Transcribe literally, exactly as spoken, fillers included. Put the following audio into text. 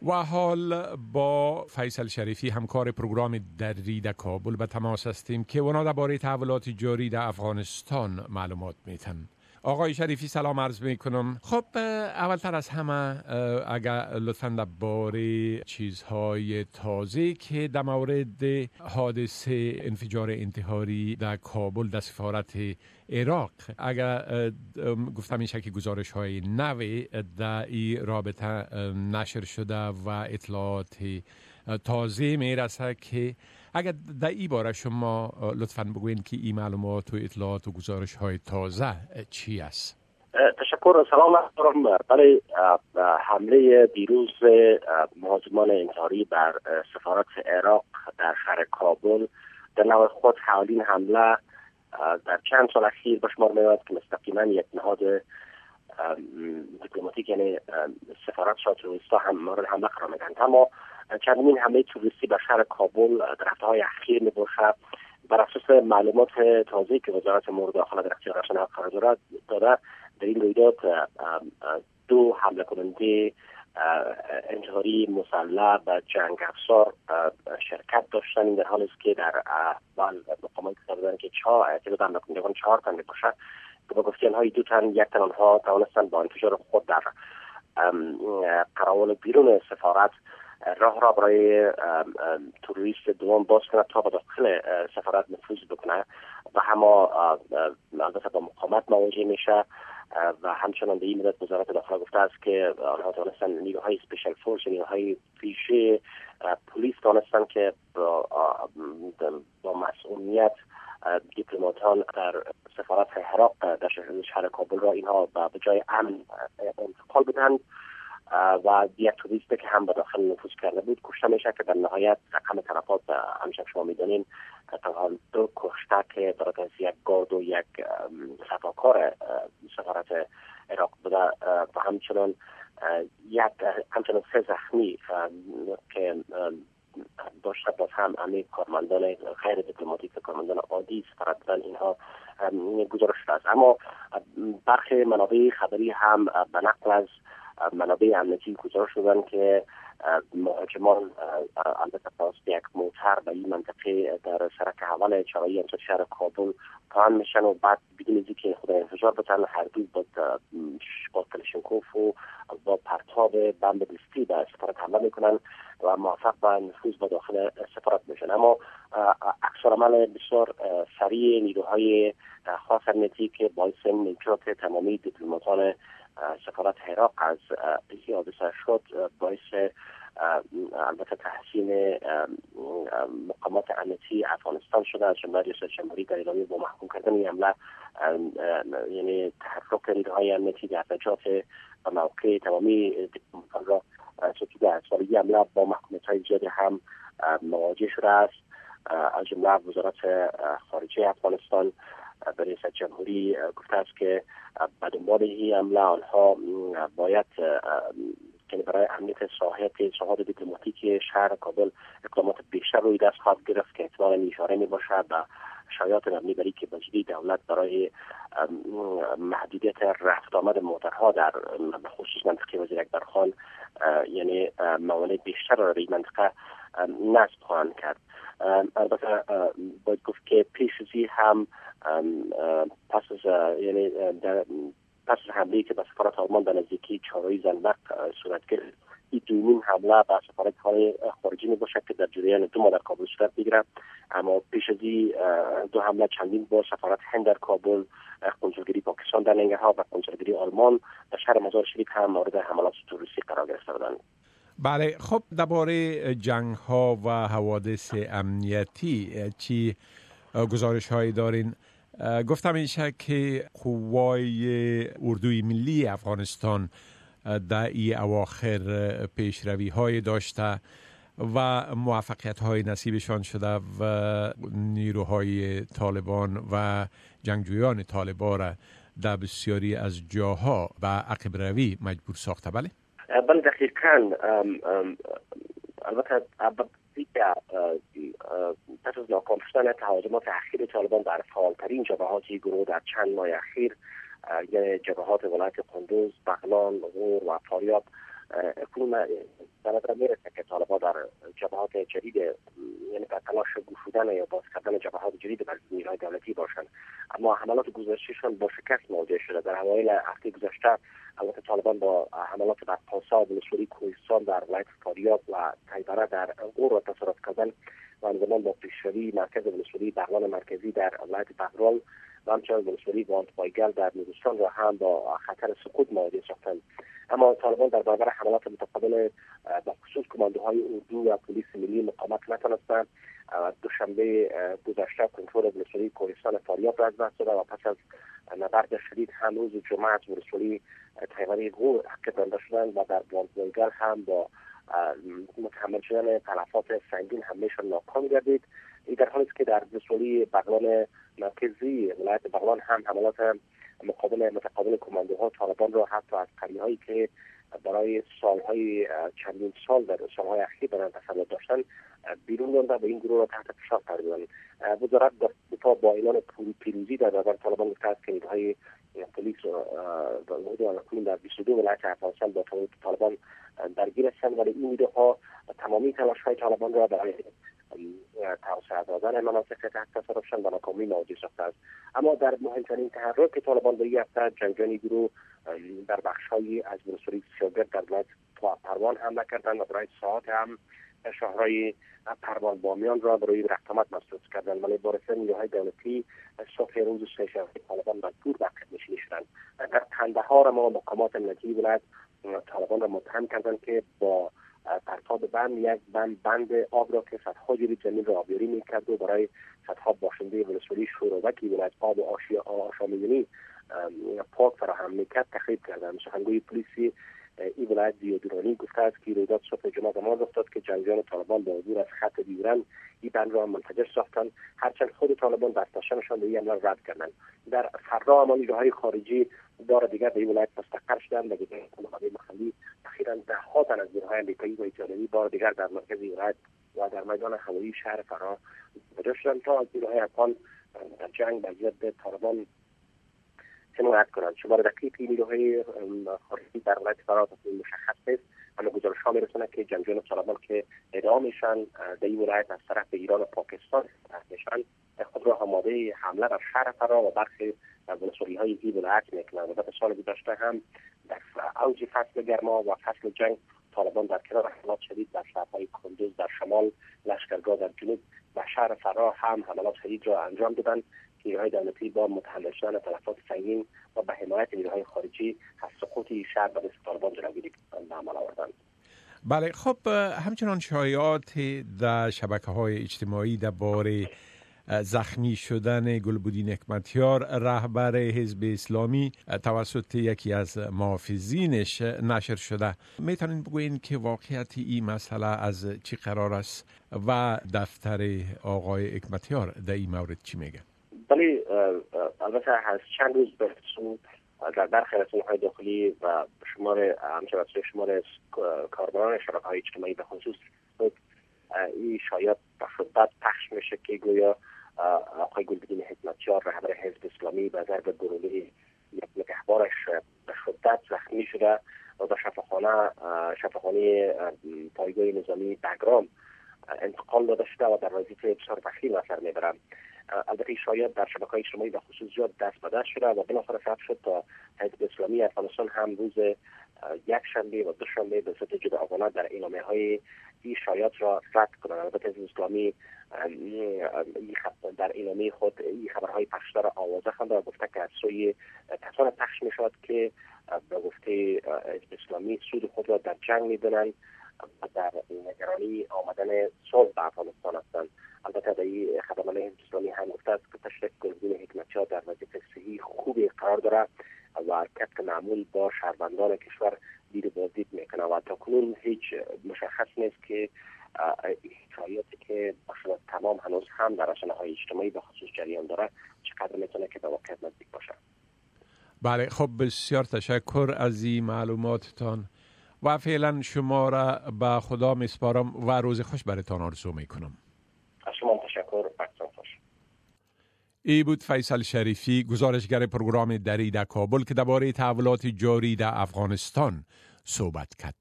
و حال با فیصل شریفی همکار پروگرام دری در کابل به تماس هستیم که اونا درباره تحولات جاری در افغانستان معلومات میتن. آقای شریفی سلام عرض میکنم. خب اولتر از همه اگر لطفاً درباره چیزهای تازه که در مورد حادثه انفجار انتحاری در کابل در سفارت عراق اگر گفتم میشه که گزارش های نوی در این رابطه نشر شده و اطلاعات تازه میرسه که اگر در این باره شما لطفاً بگوین که این معلومات و اطلاعات و گزارش های تازه چی است؟ تشکر. سلام علیکم. برای حمله دیروز مهاجمان انتحاری بر سفارت عراق در شهر کابل در نوع خود حوالین حمله در چند سال اخیر به شمار میاد که مستقیما یک نهاد دیپلماتیک یعنی سفارت شاه تروریستا هم مورد حمله قرار میدن. اما چندمین حمله تروریستی به شهر کابل در هفته‌های اخیر می باشد. بر اساس معلومات تازه‌ای که وزارت امور داخله در اختیار رسانه‌ها قرار داده، در این رویداد دو حمله کننده انتحاری مسلح به جنگ افزار شرکت داشتن. در حالی است که در اول مقامات دادن که چهار تعداد حمله کنندگان چهار تن میباشد که با گفته آنها دو تن یک تن آنها توانستند با انفجار خود در قراول بیرون سفارت راه را برای تروریست دوم باز کنه تا به داخل سفارت نفوذ بکنه و همه البته با مقاومت مواجه میشه. و همچنان به این مدت وزارت داخله گفته است که آنها توانستن نیروهای اسپیشال فورس، نیروهای پیشه پلیس توانستن که با, با مسئولیت دیپلماتان در سفارت عراق در شهر کابل را اینها به جای امن انتقال بدهند و یک توریستی که هم به داخل نفوذ کرده بود کشته میشه که در نهایت رقم تلفات همچنان شما میدونین تنها دو کشته که برای از یک گارد و یک صفاکار سفارت عراق بوده و همچنان یک همچنان سه زخمی که داشته باز هم همه کارمندان غیر دیپلماتیک و کارمندان عادی سفارت بودن اینها گزارش شده است. اما برخی منابع خبری هم به نقل از منابع امنیتی گزارش شدن که مهاجمان البته توسط یک موتر به این منطقه در سرک اول چهارراهی امسال شهر کابل پایان میشن و بعد بدون از اینکه خود انفجار بزنن هر دو با با کلاشینکوف و با پرتاب بمب دستی به سفارت حمله میکنن و موفق به نفوذ به داخل سفارت میشن. اما عکس‌العمل بسیار سریع نیروهای خاص امنیتی که باعث نجات تمامی دیپلماتان سفارت عراق از این حادثه شد باعث البته تحسین مقامات امنیتی افغانستان شده. از جمله ریاست جمهوری در اعلامیه با محکوم کردن این حمله یعنی تحرک نیروهای امنیتی در نجات و موقع تمامی دیپلماتان را ستوده است. ولی این حمله با محکومیت‌های زیادی هم مواجه شده است. از جمله وزارت خارجه افغانستان به ریاست جمهوری گفته است که به دنبال این حمله آنها باید که برای امنیت ساحت ساحات دیپلماتیک شهر کابل اقدامات بیشتر روی دست خواهد گرفت که احتمالاً اشاره می‌باشد به شایعات مبنی بر اینکه بجلی دولت برای محدودیت رفت آمد موترها در خصوص منطقه وزیر اکبرخان یعنی موانع بیشتر را در این منطقه نصب خواهند کرد. البته باید گفت که پیش از این هم پس از یعنی در پس از حمله که به سفارت آلمان در نزدیکی چهارراهی زنبق صورت گرفت، این دومین حمله به سفارت خارجی می باشد که در جریان دو ماه در کابل صورت بگیرد. اما پیش از این دو حمله چندین بار سفارت هند در کابل، کنسولگری پاکستان در ننگرهار و کنسولگری آلمان در شهر مزار شریف هم مورد حملات تروریستی قرار گرفته بودند. بله، خب درباره جنگ ها و حوادث امنیتی چی گزارش هایی دارین؟ گفتم میشه که قوای اردوی ملی افغانستان در این اواخر پیشروی های داشته و موفقیت های نصیبشان شده و نیروهای طالبان و جنگجویان طالبان را در بسیاری از جاها به عقب روی مجبور ساخته. بله بله دقیقاً. البته پس از ناکام شدن تهاجمات اخیر طالبان در فعالترین جبهات گروه در چند ماه اخیر یعنی جبهات ولایت قندوز، بغلان، غور و فاریاب اکنون در نظر میرسه که طالبان در جبهات جدید، یعنی در تلاش گشودن یا باز کردن جبهات جدید بر نیروهای دولتی باشند، اما حملات گذشتهشان با شکست مواجه شده. در اوایل هفته گذشته البته طالبان با حملات در پاسا، ولسوالی کوهستان در ولایت فاریاب و تیبره در غور را تصرف کردن و همزمان با پیشروی مرکز ولسوالی بغلان مرکزی در ولایت بغرال و همچنین ولسوالی واند پایگل در نورستان را هم با خطر سقوط مواجه ساختند. اما طالبان در برابر حملات متقابل با خصوص کماندوهای اردو و پلیس ملی مقاومت نتوانستند. دوشنبه گذشته کنترل ولسوالی کوهستان فاریاب را از دست داد و پس از نبرد شدید هم روز جمعه از ولسوالی تیبره غور حقیقت شدند و در واند پایگل هم با متحمل شدن تلفات سنگین حملهشان ناکام گردید. این در حالی است که در ولسوالی بغلان مرکزی ولایت بغلان هم حملات مقابل متقابل کماندوها طالبان را حتی از قریه‌هایی که برای سالهای چندین سال در سالهای اخیر برای تسلط داشتن بیرون راندن و این گروه را تحت فشار قرار دادند. وزارت دفاع با اعلان پیروزی در برابر طالبان گفته است که نیروهای پلیس و حدود در بیست و دو ولایت افغانستان با طالبان درگیر هستند، ولی این نیروها تمامی تلاش‌های طالبان را برای توسعه دادن مناطق تحت تصرفشان به ناکامی مواجه ساخته است. اما در مهمترین تحرک طالبان به این هفته جنگجویان گروه در بخش‌هایی از ولسوالی سیاگرد در ولایت پروان حمله کردند و برای ساعات هم شهرهای پروان بامیان را برای رفتمت مسدود کردند، ولی بارسه نیروهای دولتی صبح روز سه‌شنبه طالبان مجبور به عقب‌نشینی شدند. در قندهار اما مقامات امنیتی ولایت طالبان را متهم کردند که با پرتاب بند یک بند بند آب را که صدها جریب زمین را آبیاری می‌کرد و برای صدها باشنده ولسوالی شوروکی ولایت آب و آشیا آشامیدنی پاک فراهم می‌کرد تخریب کردند. سخنگوی پلیسی این ولایت دیودرانی گفته است که رویداد صبح جمعه زمان افتاد که جنگجویان طالبان با عبور از خط دیورن این بند را منفجر ساختند، هرچند خود طالبان دستاشانشان به این عمل رد کردند. در فرا اما نیروهای خارجی بار دیگر به این ولایت مستقر شدند و گروه‌های محلی اخیراً ده‌ها تن از نیروهای آمریکایی و ایتالیایی بار دیگر در مرکز ولایت و در میدان هوایی شهر فرا متوجه شدند تا از نیروهای افغان در جنگ با ضد طالبان حمایت کنند. شمار دقیق نیروهای خارجی در ولایت فرا مشخص نیست، اما گزارش‌ها می‌رساند که جنگجویان طالبان که اعدامشان در این ولایت از طرف ایران و پاکستان میشن خود را آماده حمله بر شهر فرا و برخی ولسوالی‌های این ولایت می‌کنند. و در سال گذشته هم در اوج فصل گرما و فصل جنگ طالبان در کنار حملات شدید در شهرهای کندوز در شمال، لشکرگاه در جنوب و شهر فرا هم حملات شدید را انجام دادند که نیروهای دولتی با متحمل شدن تلفات سنگین و به حمایت نیروهای خارجی از سقوط شهر به دست طالبان جلوگیری به عمل آوردند. بله، خب همچنان شایعات در شبکه‌های اجتماعی درباره زخمی شدن گلبدین حکمتیار رهبر حزب اسلامی توسط یکی از محافظینش نشر شده. میتونین بگوین که واقعیت این مسئله از چی قرار است و دفتر آقای حکمتیار در این مورد چی میگه؟ بله، البته از چند روز به سو در برخی رسانه‌های داخلی و شمار همچنین شمار کاربران شبکه‌های اجتماعی به خصوص این شایعات به شدت پخش میشه که گویا آقای گلبدین حکمتیار رهبر حزب اسلامی به ضرب گلوله یک نگهبانش به شدت زخمی شده و به شفاخانه شفاخانه پایگاه نظامی بگرام انتقال داده شده و در وضعیت بسیار وخیم اثر میبرند. البته شاید در شبکه‌های اجتماعی به خصوص زیاد دست به دست شده و بلاخره ثبت شد تا حزب اسلامی افغانستان هم روز یک شنبه و دو شنبه به صورت جداگانه در اعلامیه‌های این شایعات را رد کنند. البته حزب اسلامی در اعلامیه خود این خبرهای پخش را آوازه خوانده و گفته که از سوی کسان پخش می‌شود که به گفته حزب اسلامی سود خود را در جنگ می‌دانند و در نگرانی آمدن صلح به افغانستان هستند. البته در این خبرنامه حزب اسلامی هم گفته است که تشریف گلبدین حکمتیار در وضعیت صحی خوبی قرار دارد و طبق معمول با شهروندان کشور دید بازدید میکنه و تاکنون هیچ مشخص نیست که شایعاتی که بخشناس تمام هنوز هم در رسانه‌های اجتماعی به خصوص جریان داره چقدر میتونه که به واقعیت نزدیک باشه. بله، خب بسیار تشکر از این معلوماتتان و فعلا شما را به خدا میسپارم و روز خوش براتان آرزو میکنم. از شما تشکر، وقتتان خوش. ای بود فیصل شریفی، گزارشگر پروگرام دری در کابل که درباره تحولات جاری در افغانستان صحبت کرد.